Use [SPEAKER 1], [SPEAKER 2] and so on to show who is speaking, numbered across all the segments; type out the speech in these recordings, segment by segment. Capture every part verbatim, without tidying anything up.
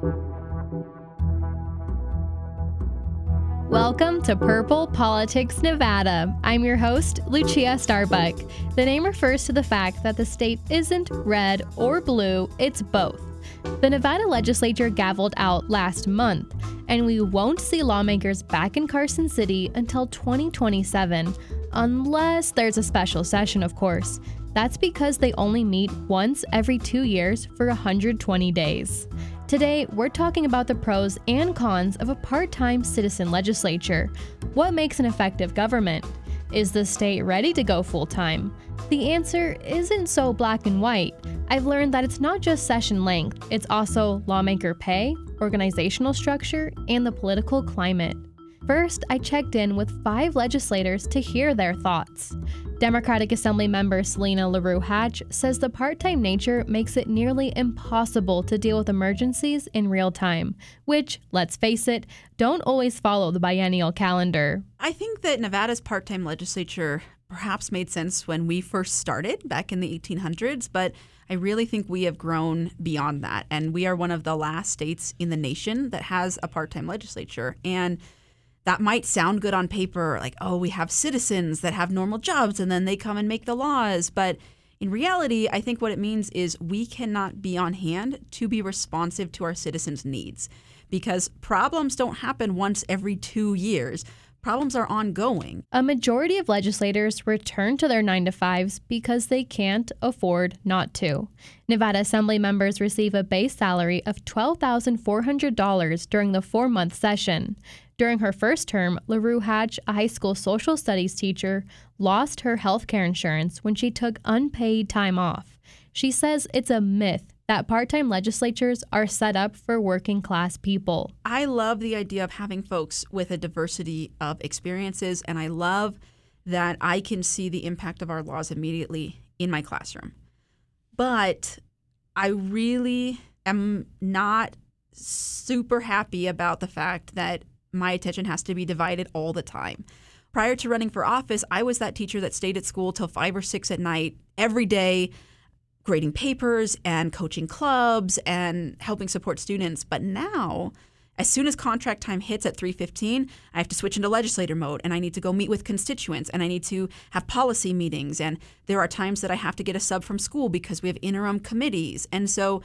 [SPEAKER 1] Welcome to Purple Politics Nevada. I'm your host, Lucia Starbuck. The name refers to the fact that the state isn't red or blue, it's both. The Nevada legislature gavelled out last month, and we won't see lawmakers back in Carson City until twenty twenty-seven, unless there's a special session, of course. That's because they only meet once every two years for one hundred twenty days. Today, we're talking about the pros and cons of a part-time citizen legislature. What makes an effective government? Is the state ready to go full-time? The answer isn't so black and white. I've learned that it's not just session length, it's also lawmaker pay, organizational structure, and the political climate. First, I checked in with five legislators to hear their thoughts. Democratic Assembly member Selena LaRue Hatch says the part-time nature makes it nearly impossible to deal with emergencies in real time, which, let's face it, don't always follow the biennial calendar.
[SPEAKER 2] I think that Nevada's part-time legislature perhaps made sense when we first started back in the eighteen hundreds, but I really think we have grown beyond that, and we are one of the last states in the nation that has a part-time legislature. And that might sound good on paper, like, oh, we have citizens that have normal jobs and then they come and make the laws. But in reality, I think what it means is we cannot be on hand to be responsive to our citizens' needs, because problems don't happen once every two years. Problems are ongoing.
[SPEAKER 1] A majority of legislators return to their nine to fives because they can't afford not to. Nevada Assembly members receive a base salary of twelve thousand four hundred dollars during the four-month session. During her first term, LaRue Hatch, a high school social studies teacher, lost her health care insurance when she took unpaid time off. She says it's a myth that part-time legislatures are set up for working-class people.
[SPEAKER 2] I love the idea of having folks with a diversity of experiences, and I love that I can see the impact of our laws immediately in my classroom. But I really am not super happy about the fact that my attention has to be divided all the time. Prior to running for office, I was that teacher that stayed at school till five or six at night every day, grading papers and coaching clubs and helping support students. But now, as soon as contract time hits at three fifteen, I have to switch into legislator mode, and I need to go meet with constituents, and I need to have policy meetings. And there are times that I have to get a sub from school because we have interim committees. And so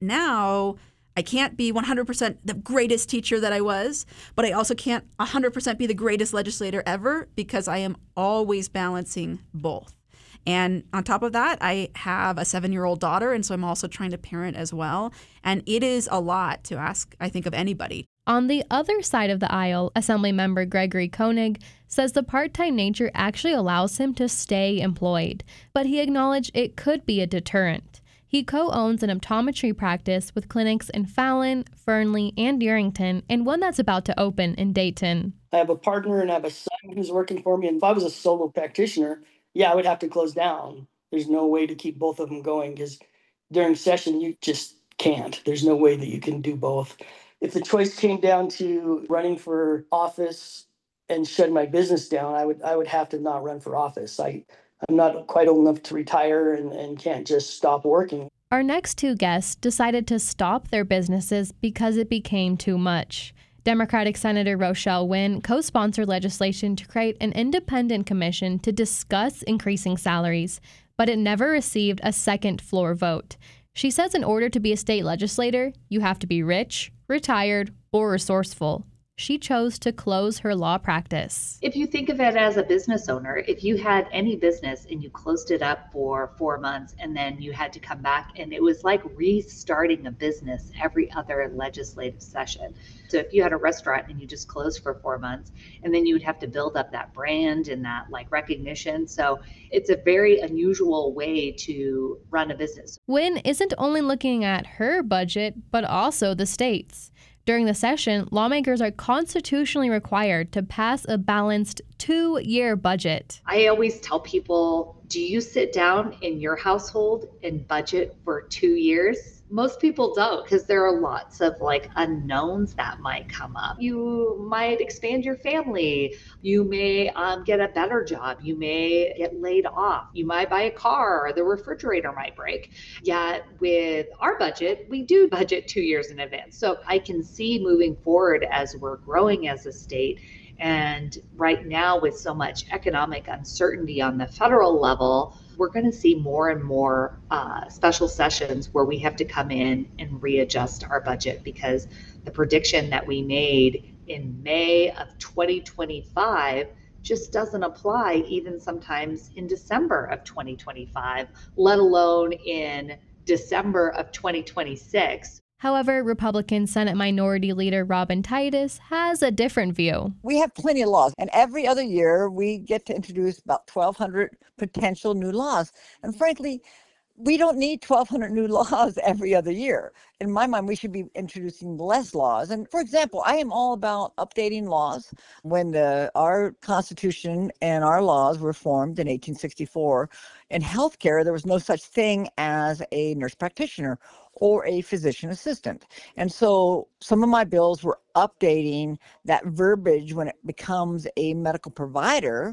[SPEAKER 2] now I can't be one hundred percent the greatest teacher that I was, but I also can't one hundred percent be the greatest legislator ever, because I am always balancing both. And on top of that, I have a seven-year-old daughter, and so I'm also trying to parent as well. And it is a lot to ask, I think, of anybody.
[SPEAKER 1] On the other side of the aisle, Assemblymember Gregory Koenig says the part-time nature actually allows him to stay employed, but he acknowledged it could be a deterrent. He co-owns an optometry practice with clinics in Fallon, Fernley, and Yerington, and one that's about to open in Dayton.
[SPEAKER 3] I have a partner and I have a son who's working for me, and if I was a solo practitioner, yeah, I would have to close down. There's no way to keep both of them going, because during session, you just can't. There's no way that you can do both. If the choice came down to running for office and shutting my business down, I would I would have to not run for office. I, I'm not quite old enough to retire and, and can't just stop working.
[SPEAKER 1] Our next two guests decided to stop their businesses because it became too much. Democratic Senator Rochelle Wynn co-sponsored legislation to create an independent commission to discuss increasing salaries, but it never received a second floor vote. She says in order to be a state legislator, you have to be rich, retired, or resourceful. She chose to close her law practice.
[SPEAKER 4] If you think of it as a business owner, if you had any business and you closed it up for four months and then you had to come back, and it was like restarting a business every other legislative session. So if you had a restaurant and you just closed for four months, and then you would have to build up that brand and that like recognition. So it's a very unusual way to run a business.
[SPEAKER 1] Wynn isn't only looking at her budget, but also the state's. During the session, lawmakers are constitutionally required to pass a balanced two-year budget.
[SPEAKER 4] I always tell people, do you sit down in your household and budget for two years? Most people don't, because there are lots of like unknowns that might come up. You might expand your family. You may um, get a better job. You may get laid off. You might buy a car, or the refrigerator might break. Yet with our budget, we do budget two years in advance. So I can see moving forward as we're growing as a state. And right now, with so much economic uncertainty on the federal level, we're going to see more and more uh, special sessions where we have to come in and readjust our budget, because the prediction that we made in May of twenty twenty-five just doesn't apply even sometimes in December of twenty twenty-five, let alone in December of twenty twenty-six.
[SPEAKER 1] However, Republican Senate Minority Leader Robin Titus has a different view.
[SPEAKER 5] We have plenty of laws, and every other year we get to introduce about twelve hundred potential new laws. And frankly, we don't need twelve hundred new laws every other year. In my mind, we should be introducing less laws. And for example, I am all about updating laws. When the, our Constitution and our laws were formed in eighteen sixty-four, in healthcare, there was no such thing as a nurse practitioner or a physician assistant. And so some of my bills were updating that verbiage when it becomes a medical provider.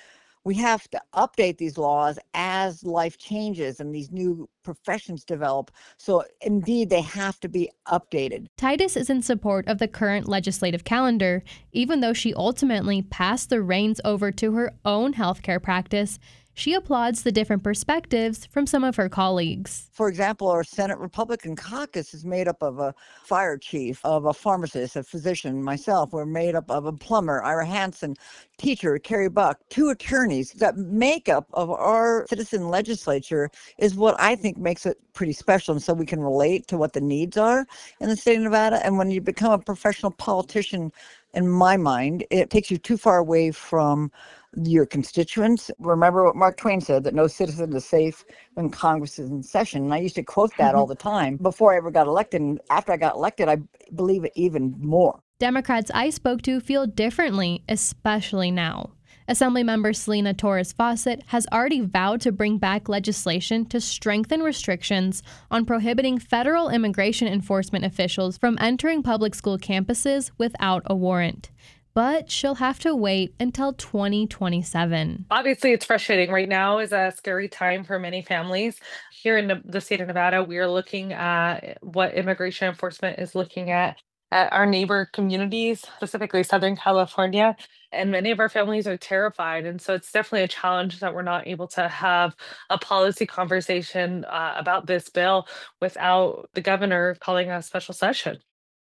[SPEAKER 5] We have to update these laws as life changes and these new professions develop. So indeed, they have to be updated.
[SPEAKER 1] Titus is in support of the current legislative calendar, even though she ultimately passed the reins over to her own healthcare practice. She applauds the different perspectives from some of her colleagues.
[SPEAKER 5] For example, our Senate Republican caucus is made up of a fire chief, of a pharmacist, a physician, myself. We're made up of a plumber, Ira Hansen, teacher, Carrie Buck, two attorneys. That makeup of our citizen legislature is what I think makes it pretty special. And so we can relate to what the needs are in the state of Nevada. And when you become a professional politician, in my mind, it takes you too far away from your constituents. Remember what Mark Twain said, that no citizen is safe when Congress is in session. And I used to quote that all the time before I ever got elected. And after I got elected, I believe it even more.
[SPEAKER 1] Democrats I spoke to feel differently, especially now. Assemblymember Selena Torres Fawcett has already vowed to bring back legislation to strengthen restrictions on prohibiting federal immigration enforcement officials from entering public school campuses without a warrant. But she'll have to wait until twenty twenty-seven.
[SPEAKER 6] Obviously, it's frustrating. Right now is a scary time for many families. Here in the state of Nevada, we are looking at what immigration enforcement is looking at at our neighbor communities, specifically Southern California. And many of our families are terrified. And so it's definitely a challenge that we're not able to have a policy conversation uh, about this bill without the governor calling a special session.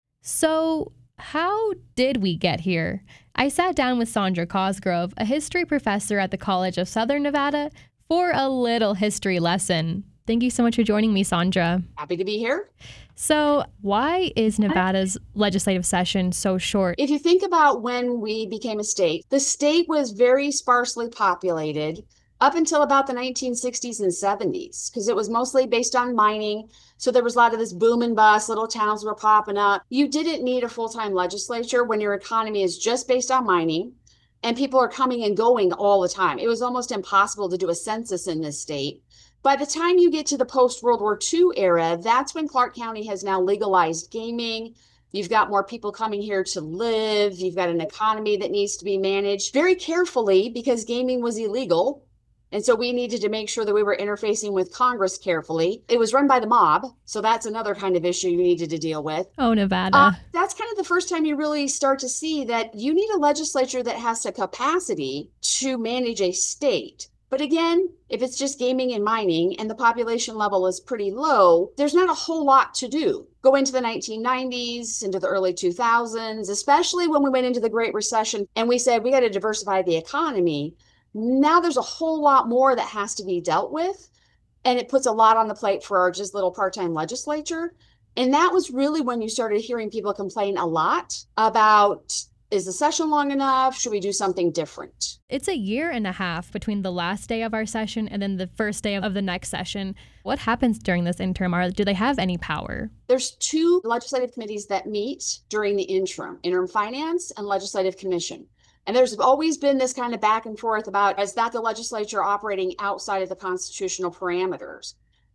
[SPEAKER 1] So how did we get here? I sat down with Sandra Cosgrove, a history professor at the College of Southern Nevada, for a little history lesson. Thank you so much for joining me, Sandra.
[SPEAKER 7] Happy to be here.
[SPEAKER 1] So why is Nevada's legislative session so short?
[SPEAKER 7] If you think about when we became a state, the state was very sparsely populated up until about the nineteen sixties and seventies, because it was mostly based on mining. So there was a lot of this boom and bust, little towns were popping up. You didn't need a full-time legislature when your economy is just based on mining and people are coming and going all the time. It was almost impossible to do a census in this state. By the time you get to the post-World War Two era, that's when Clark County has now legalized gaming. You've got more people coming here to live. You've got an economy that needs to be managed very carefully because gaming was illegal. And so we needed to make sure that we were interfacing with Congress carefully. It was run by the mob, so that's another kind of issue you needed to deal with.
[SPEAKER 1] Oh, Nevada.
[SPEAKER 7] Uh, that's kind of the first time you really start to see that you need a legislature that has the capacity to manage a state. But again, if it's just gaming and mining and the population level is pretty low, there's not a whole lot to do. Go into the nineteen nineties, into the early two thousands, especially when we went into the Great Recession and we said we got to diversify the economy. Now there's a whole lot more that has to be dealt with, and it puts a lot on the plate for our just little part-time legislature. And that was really when you started hearing people complain a lot about, is the session long enough? Should we do something different?
[SPEAKER 1] It's a year and a half between the last day of our session and then the first day of the next session. What happens during this interim? Are, do they have any power?
[SPEAKER 7] There's two legislative committees that meet during the interim, Interim Finance and Legislative Commission. And there's always been this kind of back and forth about, is that the legislature operating outside of the constitutional parameters?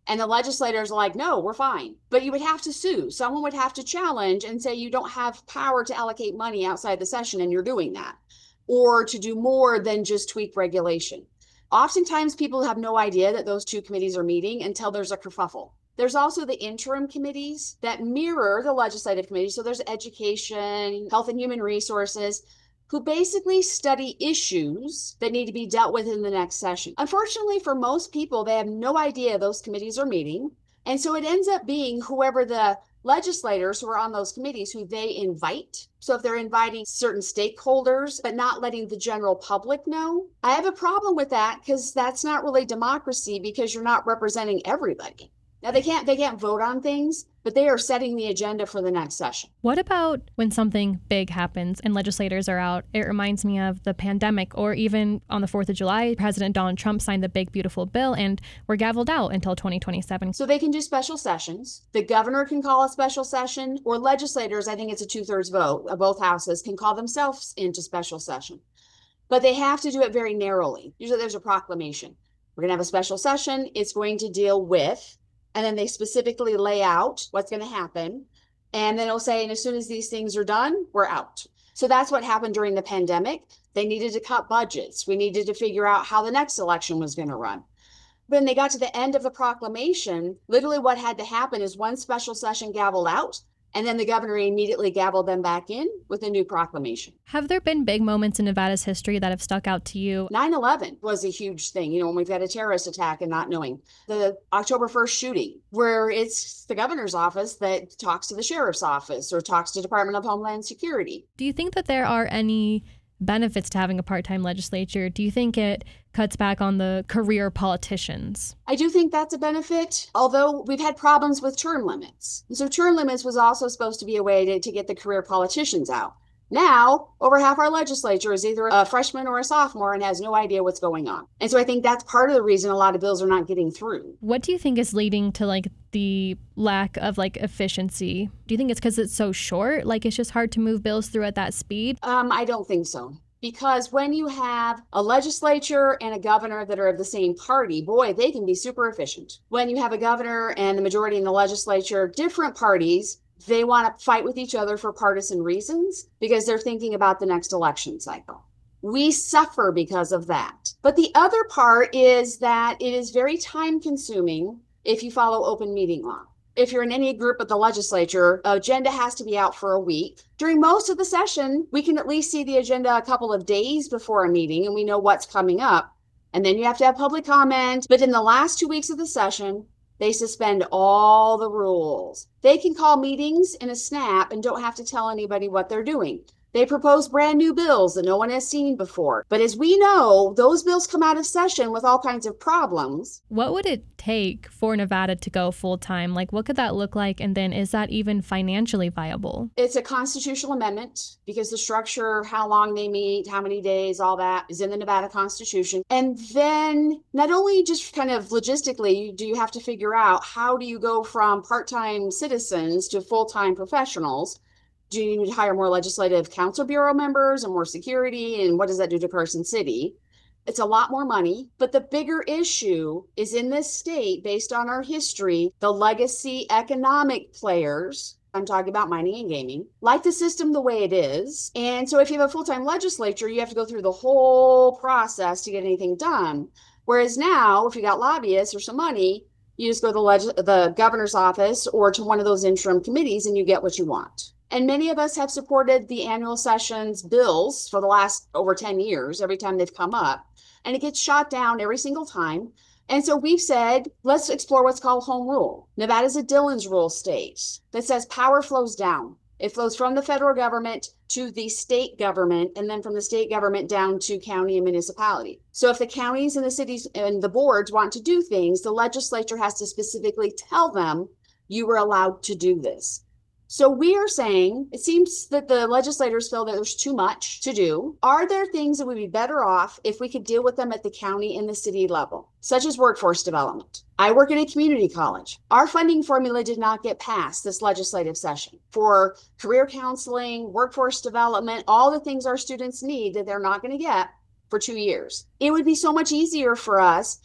[SPEAKER 7] And the legislators are like, no, we're fine. But you would have to sue. Someone would have to challenge and say you don't have power to allocate money outside the session and you're doing that, or to do more than just tweak regulation. Oftentimes people have no idea that those two committees are meeting until there's a kerfuffle. There's also the interim committees that mirror the legislative committee. So there's education, health and human resources, who basically study issues that need to be dealt with in the next session. Unfortunately, for most people, they have no idea those committees are meeting. And so it ends up being whoever the legislators who are on those committees who they invite. So if they're inviting certain stakeholders, but not letting the general public know, I have a problem with that because that's not really democracy because you're not representing everybody. Now they can't they can't vote on things, but they are setting the agenda for the next session.
[SPEAKER 1] What about when something big happens and legislators are out? It reminds me of the pandemic, or even on the fourth of July, President Donald Trump signed the big, beautiful bill and we're gavelled out until twenty twenty-seven.
[SPEAKER 7] So they can do special sessions. The governor can call a special session, or legislators, I think it's a two-thirds vote of both houses, can call themselves into special session. But they have to do it very narrowly. Usually there's a proclamation. We're going to have a special session. It's going to deal with, and then they specifically lay out what's going to happen. And then it'll say, and as soon as these things are done, we're out. So that's what happened during the pandemic. They needed to cut budgets. We needed to figure out how the next election was going to run. When they got to the end of the proclamation, literally what had to happen is one special session gavelled out, and then the governor immediately gavelled them back in with a new proclamation.
[SPEAKER 1] Have there been big moments in Nevada's history that have stuck out to you?
[SPEAKER 7] nine eleven was a huge thing, you know, when we've had a terrorist attack and not knowing. The October first shooting, where it's the governor's office that talks to the sheriff's office or talks to Department of Homeland Security.
[SPEAKER 1] Do you think that there are any benefits to having a part-time legislature? Do you think it cuts back on the career politicians?
[SPEAKER 7] I do think that's a benefit, although we've had problems with term limits. So term limits was also supposed to be a way to, to get the career politicians out. Now, over half our legislature is either a freshman or a sophomore and has no idea what's going on. And so I think that's part of the reason a lot of bills are not getting through.
[SPEAKER 1] What do you think is leading to like the lack of like efficiency? Do you think it's because it's so short? Like it's just hard to move bills through at that speed?
[SPEAKER 7] Um, I don't think so. Because when you have a legislature and a governor that are of the same party, boy, they can be super efficient. When you have a governor and the majority in the legislature, different parties, they want to fight with each other for partisan reasons because they're thinking about the next election cycle. We suffer because of that. But the other part is that it is very time consuming if you follow open meeting law. If you're in any group of the legislature, agenda has to be out for a week. During most of the session, we can at least see the agenda a couple of days before a meeting and we know what's coming up. And then you have to have public comment. But in the last two weeks of the session, they suspend all the rules. They can call meetings in a snap and don't have to tell anybody what they're doing. They propose brand new bills that no one has seen before. But as we know, those bills come out of session with all kinds of problems.
[SPEAKER 1] What would it take for Nevada to go full time? Like, what could that look like? And then is that even financially viable?
[SPEAKER 7] It's a constitutional amendment because the structure, how long they meet, how many days, all that is in the Nevada Constitution. And then not only just kind of logistically, do you have to figure out how do you go from part-time citizens to full-time professionals? Do you need to hire more legislative council bureau members and more security? And what does that do to Carson City? It's a lot more money. But the bigger issue is in this state, based on our history, the legacy economic players, I'm talking about mining and gaming, like the system the way it is. And so if you have a full-time legislature, you have to go through the whole process to get anything done. Whereas now, if you got lobbyists or some money, you just go to the, leg- the governor's office or to one of those interim committees and you get what you want. And many of us have supported the annual sessions bills for the last over ten years, every time they've come up, and it gets shot down every single time. And so we've said, let's explore what's called home rule. Nevada's a Dillon's rule state that says power flows down. It flows from the federal government to the state government, and then from the state government down to county and municipality. So if the counties and the cities and the boards want to do things, the legislature has to specifically tell them you were allowed to do this. So we are saying, it seems that the legislators feel that there's too much to do. Are there things that would be better off if we could deal with them at the county and the city level, such as workforce development? I work in a community college. Our funding formula did not get passed this legislative session for career counseling, workforce development, all the things our students need that they're not going to get for two years. It would be so much easier for us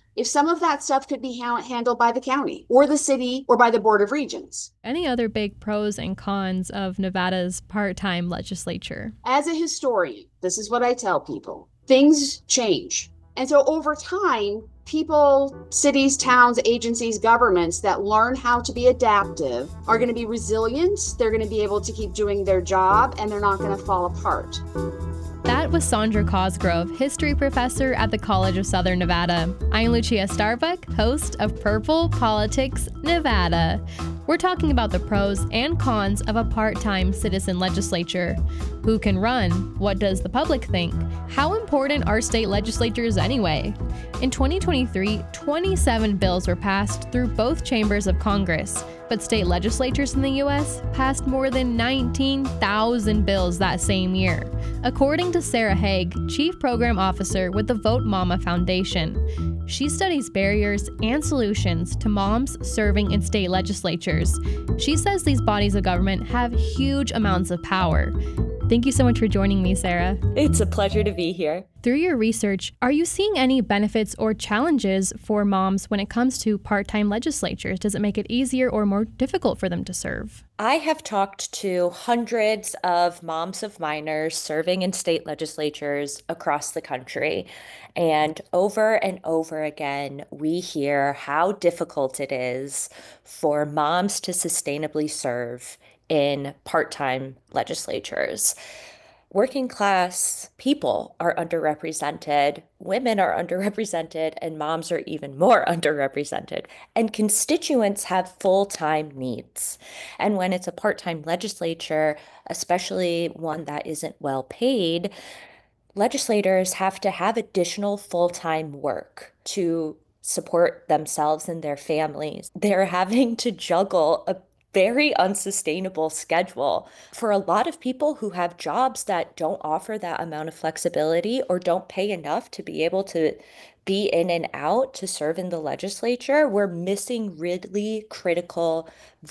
[SPEAKER 7] if some of that stuff could be ha- handled by the county or the city or by the Board of Regents.
[SPEAKER 1] Any other big pros and cons of Nevada's part-time legislature?
[SPEAKER 7] As a historian, this is what I tell people. Things change. And so over time, people, cities, towns, agencies, governments that learn how to be adaptive are going to be resilient. They're going to be able to keep doing their job, and they're not going to fall apart.
[SPEAKER 1] That was Sandra Cosgrove, history professor at the College of Southern Nevada. I'm Lucia Starbuck, host of Purple Politics Nevada. We're talking about the pros and cons of a part-time citizen legislature. Who can run? What does the public think? How important are state legislatures anyway? In twenty twenty-three, twenty-seven bills were passed through both chambers of Congress, but state legislatures in the U S passed more than nineteen thousand bills that same year, according to Sarah Haig, Chief Program Officer with the Vote Mama Foundation. She studies barriers and solutions to moms serving in state legislatures. She says these bodies of government have huge amounts of power. Thank you so much for joining me, Sarah.
[SPEAKER 8] It's a pleasure to be here.
[SPEAKER 1] Through your research, are you seeing any benefits or challenges for moms when it comes to part-time legislatures? Does it make it easier or more difficult for them to serve?
[SPEAKER 8] I have talked to hundreds of moms of minors serving in state legislatures across the country. And over and over again, we hear how difficult it is for moms to sustainably serve in part-time legislatures. Working class people are underrepresented, women are underrepresented, and moms are even more underrepresented. And constituents have full-time needs. And when it's a part-time legislature, especially one that isn't well paid, legislators have to have additional full-time work to support themselves and their families. They're having to juggle a very unsustainable schedule for a lot of people who have jobs that don't offer that amount of flexibility or don't pay enough to be able to be in and out to serve in the legislature. We're missing really critical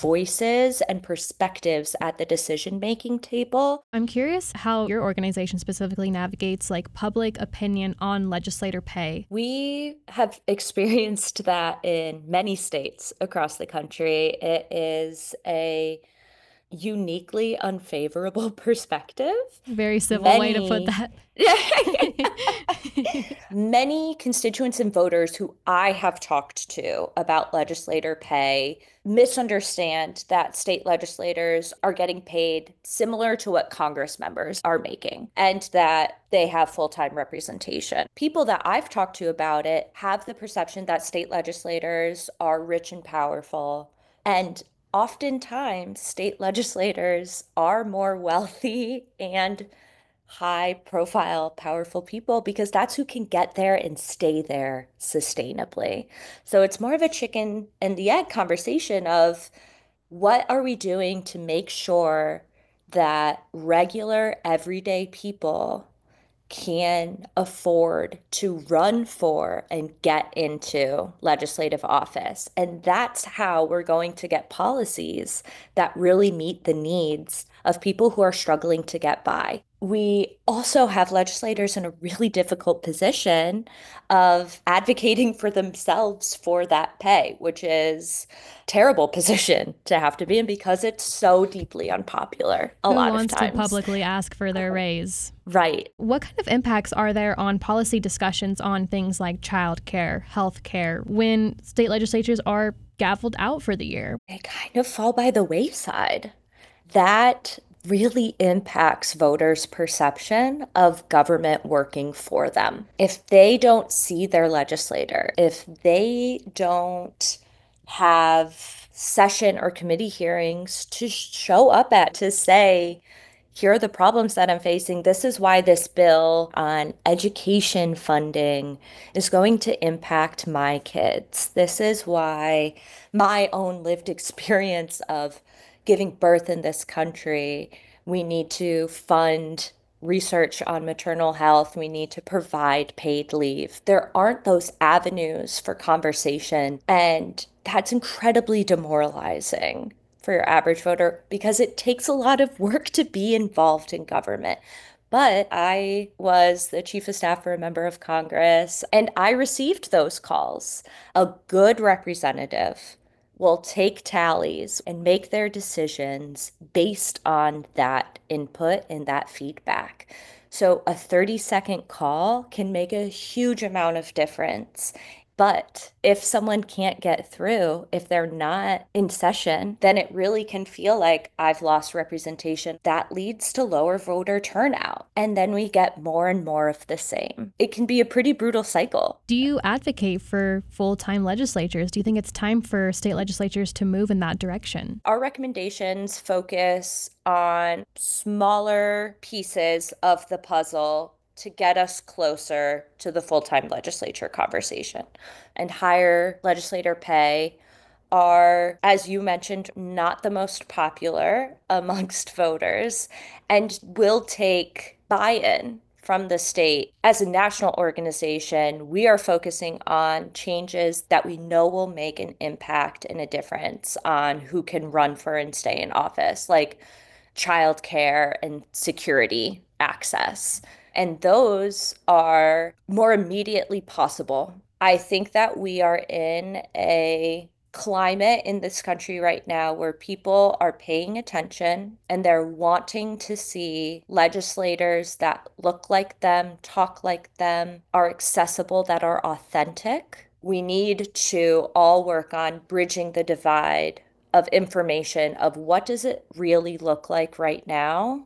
[SPEAKER 8] voices and perspectives at the decision-making table.
[SPEAKER 1] I'm curious how your organization specifically navigates like public opinion on legislator pay.
[SPEAKER 8] We have experienced that in many states across the country. It is a uniquely unfavorable perspective.
[SPEAKER 1] Very civil
[SPEAKER 8] Many,
[SPEAKER 1] way to put that.
[SPEAKER 8] Many constituents and voters who I have talked to about legislator pay misunderstand that state legislators are getting paid similar to what Congress members are making and that they have full-time representation. People that I've talked to about it have the perception that state legislators are rich and powerful, and oftentimes, state legislators are more wealthy and high-profile, powerful people because that's who can get there and stay there sustainably. So it's more of a chicken and the egg conversation of what are we doing to make sure that regular, everyday people can afford to run for and get into legislative office. And that's how we're going to get policies that really meet the needs of people who are struggling to get by. We also have legislators in a really difficult position of advocating for themselves for that pay, which is a terrible position to have to be in because it's so deeply unpopular a
[SPEAKER 1] Who
[SPEAKER 8] lot of
[SPEAKER 1] wants
[SPEAKER 8] times.
[SPEAKER 1] to publicly ask for their raise?
[SPEAKER 8] Right.
[SPEAKER 1] What kind of impacts are there on policy discussions on things like childcare, health care, when state legislatures are gavelled out for the year?
[SPEAKER 8] They kind of fall by the wayside. That really impacts voters' perception of government working for them. If they don't see their legislator, if they don't have session or committee hearings to show up at to say, here are the problems that I'm facing. This is why this bill on education funding is going to impact my kids. This is why my own lived experience of giving birth in this country, we need to fund research on maternal health. We need to provide paid leave. There aren't those avenues for conversation, and that's incredibly demoralizing for your average voter because it takes a lot of work to be involved in government. But I was the chief of staff for a member of Congress, and I received those calls. A good representative will take tallies and make their decisions based on that input and that feedback. So a thirty second call can make a huge amount of difference. But if someone can't get through, if they're not in session, then it really can feel like I've lost representation. That leads to lower voter turnout. And then we get more and more of the same. It can be a pretty brutal cycle.
[SPEAKER 1] Do you advocate for full-time legislatures? Do you think it's time for state legislatures to move in that direction?
[SPEAKER 8] Our recommendations focus on smaller pieces of the puzzle to get us closer to the full-time legislature conversation. And higher legislator pay are, as you mentioned, not the most popular amongst voters and will take buy-in from the state. As a national organization, we are focusing on changes that we know will make an impact and a difference on who can run for and stay in office, like childcare and security access. And those are more immediately possible. I think that we are in a climate in this country right now where people are paying attention and they're wanting to see legislators that look like them, talk like them, are accessible, that are authentic. We need to all work on bridging the divide of information of what does it really look like right now?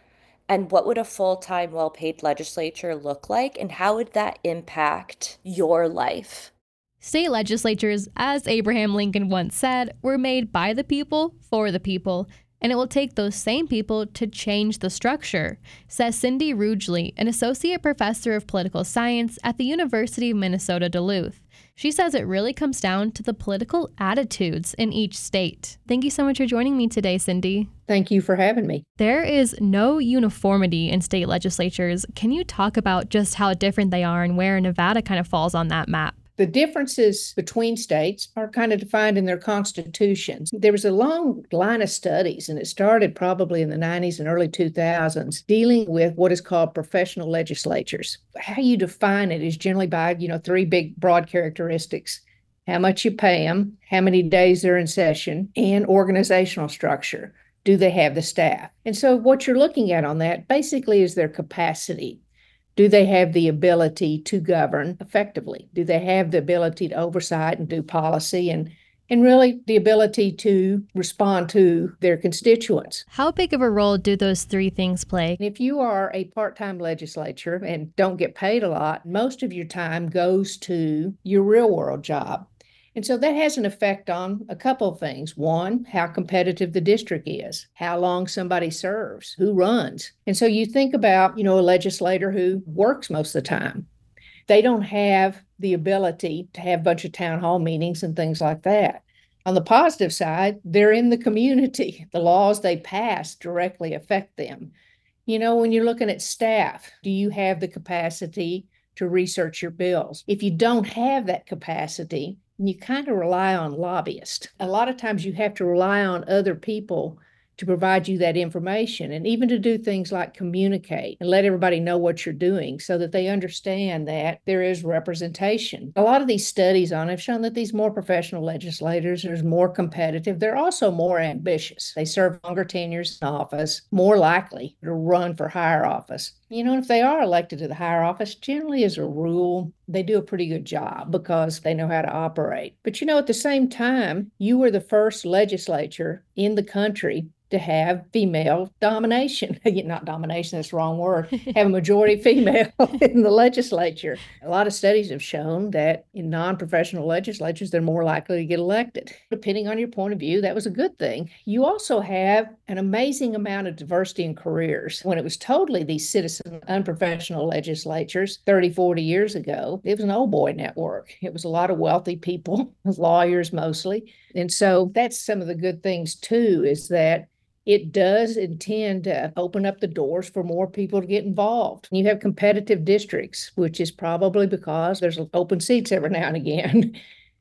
[SPEAKER 8] And what would a full-time, well-paid legislature look like? And how would that impact your life?
[SPEAKER 1] State legislatures, as Abraham Lincoln once said, were made by the people, for the people, and it will take those same people to change the structure, says Cindy Rugeley, an associate professor of political science at the University of Minnesota Duluth. She says it really comes down to the political attitudes in each state. Thank you so much for joining me today, Cindy.
[SPEAKER 9] Thank you for having me.
[SPEAKER 1] There is no uniformity in state legislatures. Can you talk about just how different they are and where Nevada kind of falls on that map?
[SPEAKER 9] The differences between states are kind of defined in their constitutions. There was a long line of studies, and it started probably in the nineties and early two thousands, dealing with what is called professional legislatures. How you define it is generally by, you know, three big broad characteristics: how much you pay them, how many days they're in session, and organizational structure. Do they have the staff? And so what you're looking at on that basically is their capacity. Do they have the ability to govern effectively? Do they have the ability to oversight and do policy and, and really the ability to respond to their constituents?
[SPEAKER 1] How big of a role do those three things play?
[SPEAKER 9] If you are a part-time legislature and don't get paid a lot, most of your time goes to your real-world job. And so that has an effect on a couple of things. One, how competitive the district is, how long somebody serves, who runs. And so you think about, you know, a legislator who works most of the time. They don't have the ability to have a bunch of town hall meetings and things like that. On the positive side, they're in the community. The laws they pass directly affect them. You know, when you're looking at staff, do you have the capacity to research your bills? If you don't have that capacity, you kind of rely on lobbyists. A lot of times you have to rely on other people to provide you that information, and even to do things like communicate and let everybody know what you're doing so that they understand that there is representation. A lot of these studies on it have shown that these more professional legislators are more competitive. They're also more ambitious. They serve longer tenures in office, more likely to run for higher office. You know, if they are elected to the higher office, generally as a rule, they do a pretty good job because they know how to operate. But you know, at the same time, you were the first legislature in the country to have female domination. Not domination, that's the wrong word. Have a majority female in the legislature. A lot of studies have shown that in non-professional legislatures, they're more likely to get elected. Depending on your point of view, that was a good thing. You also have an amazing amount of diversity in careers. When it was totally these citizen unprofessional legislatures thirty, forty years ago, it was an old boy network. It was a lot of wealthy people, lawyers mostly. And so that's some of the good things too, is that it does intend to open up the doors for more people to get involved. You have competitive districts, which is probably because there's open seats every now and again.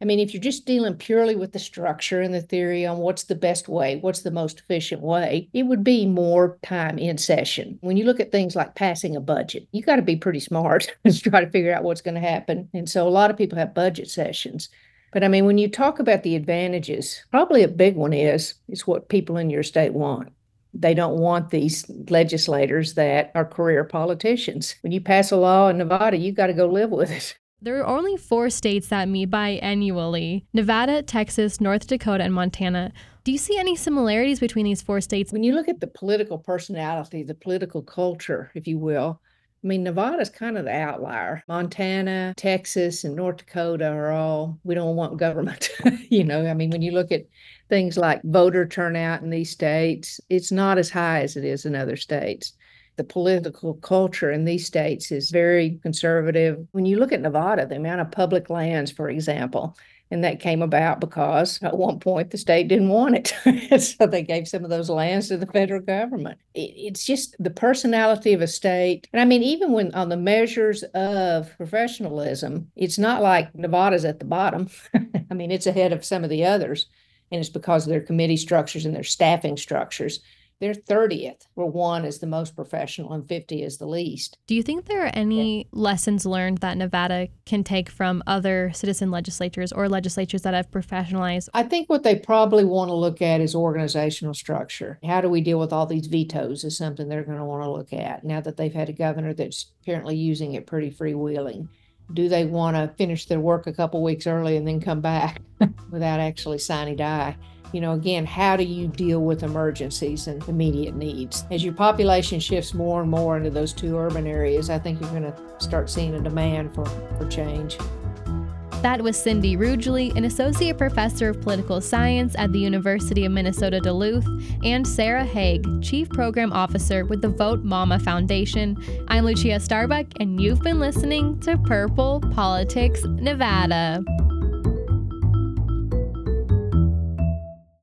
[SPEAKER 9] I mean, if you're just dealing purely with the structure and the theory on what's the best way, what's the most efficient way, it would be more time in session. When you look at things like passing a budget, you got to be pretty smart to try to figure out what's going to happen. And so a lot of people have budget sessions. But I mean, when you talk about the advantages, probably a big one is, is what people in your state want. They don't want these legislators that are career politicians. When you pass a law in Nevada, you got to go live with it.
[SPEAKER 1] There are only four states that meet biannually: Nevada, Texas, North Dakota, and Montana. Do you see any similarities between these four states?
[SPEAKER 9] When you look at the political personality, the political culture, if you will, I mean, Nevada's kind of the outlier. Montana, Texas, and North Dakota are all, we don't want government. You know, I mean, when you look at things like voter turnout in these states, it's not as high as it is in other states. The political culture in these states is very conservative. When you look at Nevada, the amount of public lands, for example, and that came about because at one point the state didn't want it. So they gave some of those lands to the federal government. It, it's just the personality of a state. And I mean, even when on the measures of professionalism, it's not like Nevada's at the bottom. I mean, it's ahead of some of the others. And it's because of their committee structures and their staffing structures. They're thirtieth, where one is the most professional and fifty is the least.
[SPEAKER 1] Do you think there are any yeah. lessons learned that Nevada can take from other citizen legislatures or legislatures that have professionalized?
[SPEAKER 9] I think what they probably want to look at is organizational structure. How do we deal with all these vetoes is something they're going to want to look at now that they've had a governor that's apparently using it pretty freewheeling. Do they want to finish their work a couple weeks early and then come back without actually sine die? You know, again, how do you deal with emergencies and immediate needs? As your population shifts more and more into those two urban areas, I think you're going to start seeing a demand for, for change.
[SPEAKER 1] That was Cindy Rugeley, an associate professor of political science at the University of Minnesota Duluth, and Sarah Haig, chief program officer with the Vote Mama Foundation. I'm Lucia Starbuck, and you've been listening to Purple Politics Nevada.